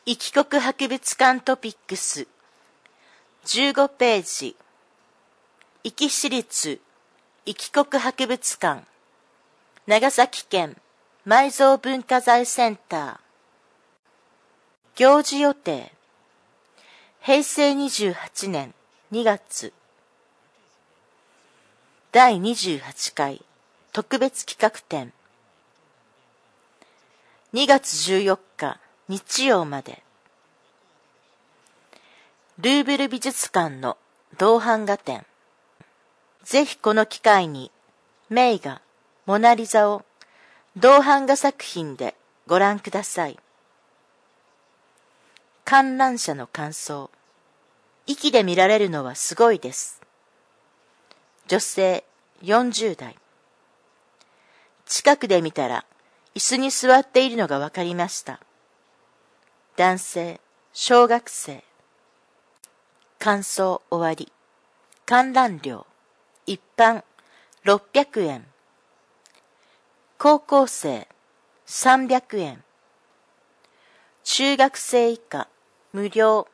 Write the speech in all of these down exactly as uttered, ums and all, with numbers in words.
壱岐国博物館トピックスじゅうごページ、壱岐市立壱岐国博物館、長崎県埋蔵文化財センター。行事予定、へいせいにじゅうはちねんにがつ、だいにじゅうはちかい特別企画展、にがつじゅうよっか日曜まで。ルーブル美術館の銅版画展。ぜひこの機会に名画モナリザを銅版画作品でご覧ください。観覧車の感想。壱岐で見られるのはすごいです。女性よんじゅうだい。近くで見たら椅子に座っているのがわかりました。男性小学生。感想終わり。観覧料一般ろっぴゃくえん。高校生さんびゃくえん。中学生以下無料。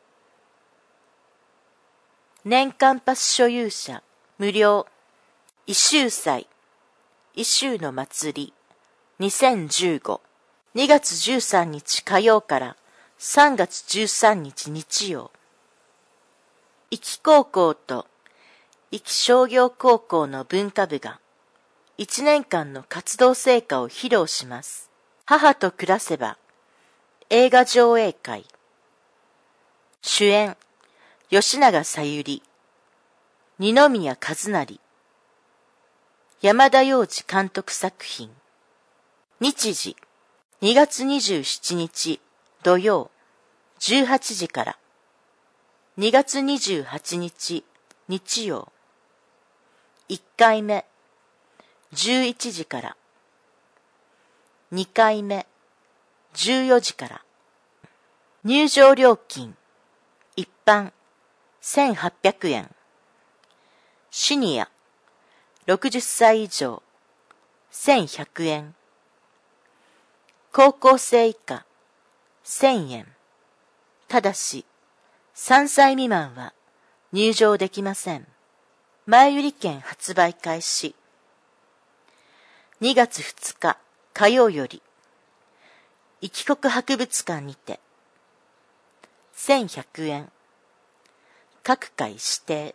年間パス所有者無料。伊州祭、伊州の祭りにせんじゅうご、にがつじゅうさんにち火曜からさんがつじゅうさんにち日曜。壱岐高校と壱岐商業高校の文化部がいちねんかんの活動成果を披露します。母と暮らせば映画上映会。主演吉永小百合、二宮和也、山田洋次監督作品。日時にがつにじゅうしちにち土曜じゅうはちじからにがつにじゅうはちにち日曜。いっかいめじゅういちじからにかいめじゅうよじから。入場料金一般せんはっぴゃくえん。シニアろくじゅっさい以上せんひゃくえん。高校生以下せんえん。ただしさんさい未満は入場できません。前売り券発売開始。にがつふつか火曜より壱岐国博物館にてせんひゃくえん。各回指定。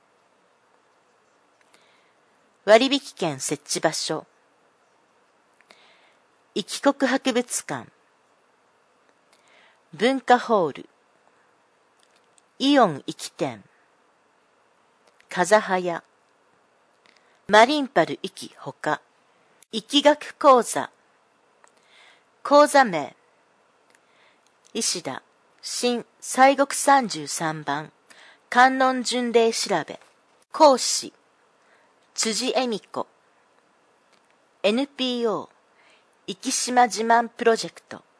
割引券設置場所。壱岐国博物館、文化ホール、イオン壱岐店、風早屋、マリンパル壱岐ほか、壱岐学講座、講座名、石田新西国さんじゅうさんばん観音巡礼調べ。講師辻恵美子。 エヌピーオー 壱岐島自慢プロジェクト。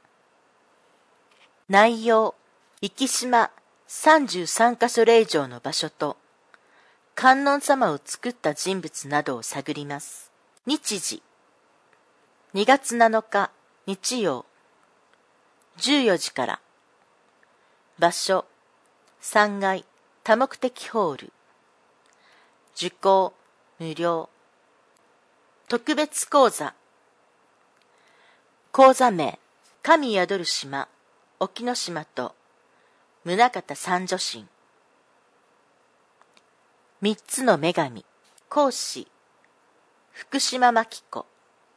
内容、壱岐島さんじゅうさんかしょ霊場の場所と観音様を作った人物などを探ります。日時にがつなのか日曜じゅうよじから。場所さんがい多目的ホール。受講無料。特別講座。講座名、神宿る島沖ノ島と宗像三女神。三つの女神。講師福島真紀子。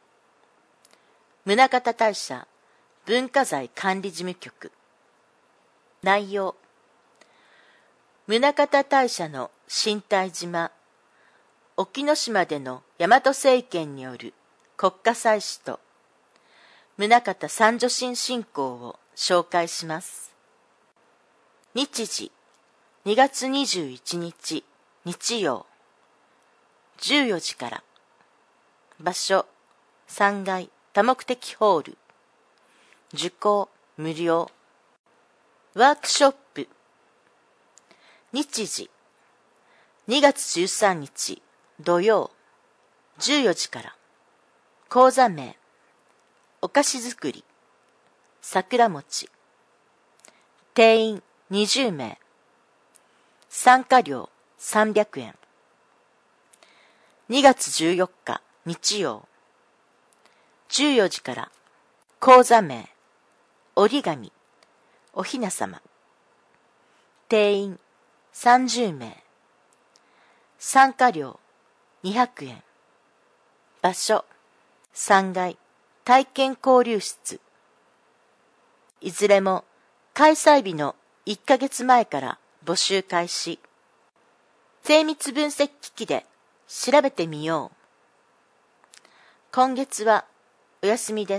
宗像大社文化財管理事務局。内容、宗像大社の神体島沖ノ島での大和政権による国家祭祀と宗像三女神信仰を紹介します。日時にがつにじゅういちにち日曜じゅうよじから。場所さんがい多目的ホール。受講無料。ワークショップ。日時にがつじゅうさんにち土曜じゅうよじから。講座名、お菓子作り桜餅。 定員にじゅうめい。参加料さんびゃくえん。にがつじゅうよっか日曜。じゅうよじから講座名、折り紙、おひなさま。定員さんじゅうめい。参加料にひゃくえん。場所さんがい体験交流室。いずれも開催日のいっかげつまえから募集開始。精密分析機器で調べてみよう。今月はお休みです。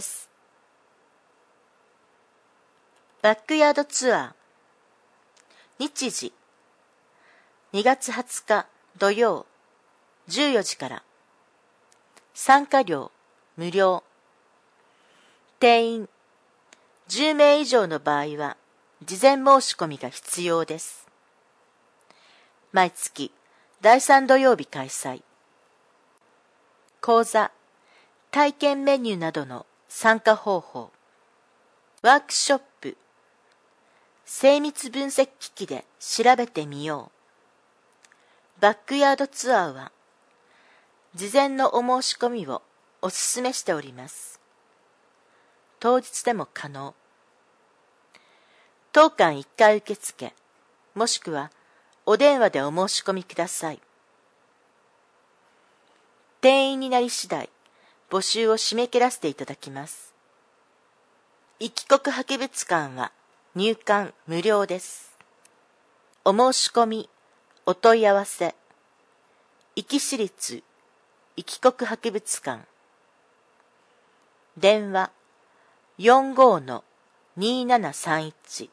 バックヤードツアー。日時にがつはつか土曜じゅうよじから。参加料無料。定員じゅうめい以上の場合は事前申し込みが必要です。毎月だいさん土曜日開催。講座、体験メニューなどの参加方法。ワークショップ、精密分析機器で調べてみよう。バックヤードツアーは事前のお申し込みをお勧めしております。当日でも可能。当館いっかい受付、もしくはお電話でお申し込みください。定員になり次第、募集を締め切らせていただきます。いきこく博物館は入館無料です。お申し込み、お問い合わせ、壱岐市立いきこく博物館。電話 よんごーのにーななさんいち。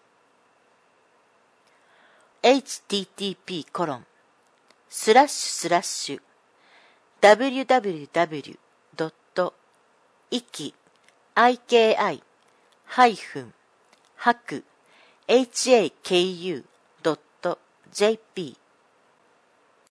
エイチティーティーピーコロンスラッシュスラッシュダブリュダブリュダブリュドットイキハイフンハクエイチエーケーユードットジェーピー